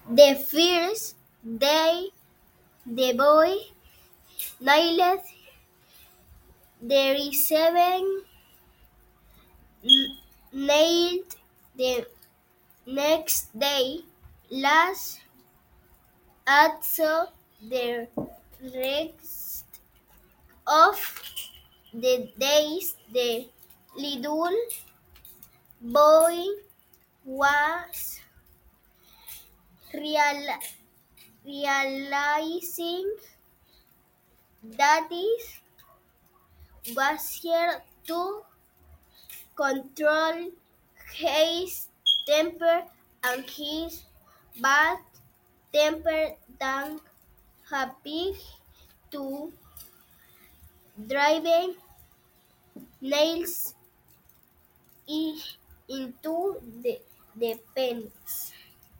The first day the boy nailed the seven nailed the next day. Last also the rest of the days the little boy was real, realizing that it was here to control his temper and his bad temper than happy to driving nails into the pens.